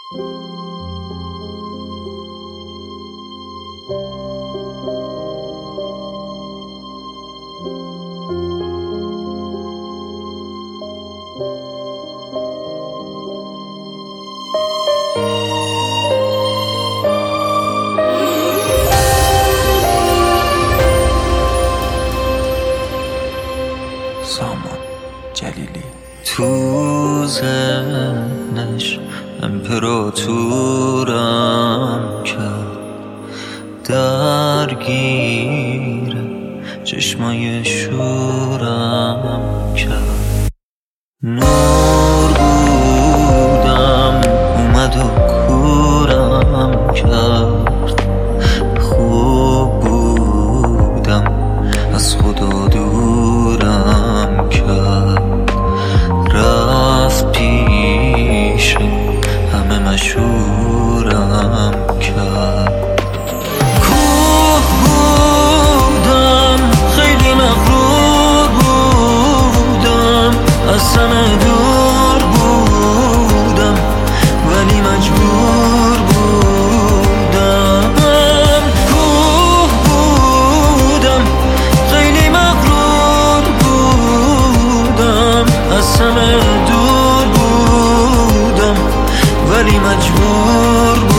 سامان جلیلی تو ذهنش امپراتورم کرد، درگیر چشمای شورم کرد. نور بودم اومد و کورم کرد، خوب بودم از خدا دورم کرد. رفت پیش همه مشهورم کرد. کوه بودم خیلی مغرور بودم، از همه دور بودم ولی مجبور بودم. کوه بودم خیلی مغرور بودم، از همه دور بودم ولی مجبور بودم.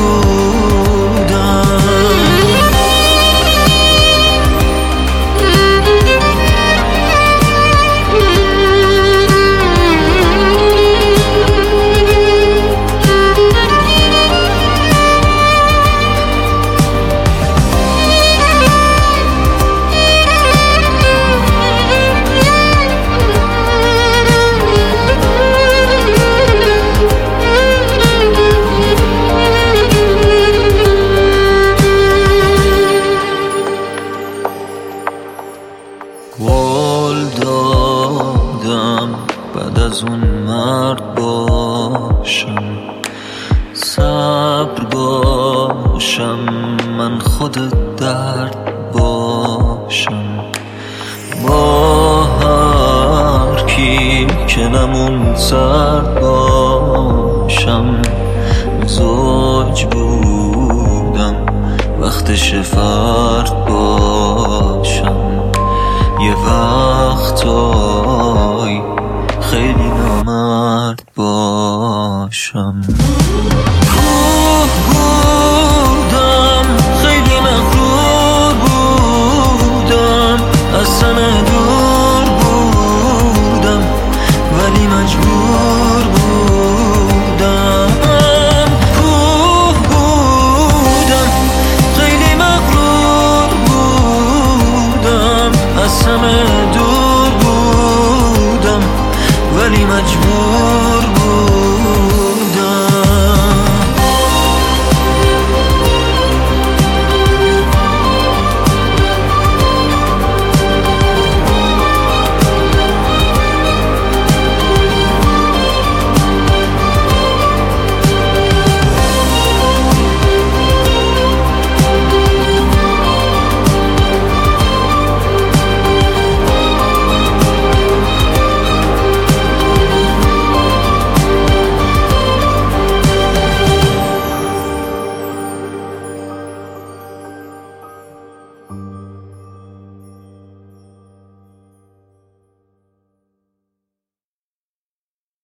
قول دادم بعد از اون مرد باشم، صبر باشم، من خود درد باشم. با هر کی که نمون سرد باشم. زوج بودم وقتش فرد باشم. یه وقتای خیلی نامرد باشم.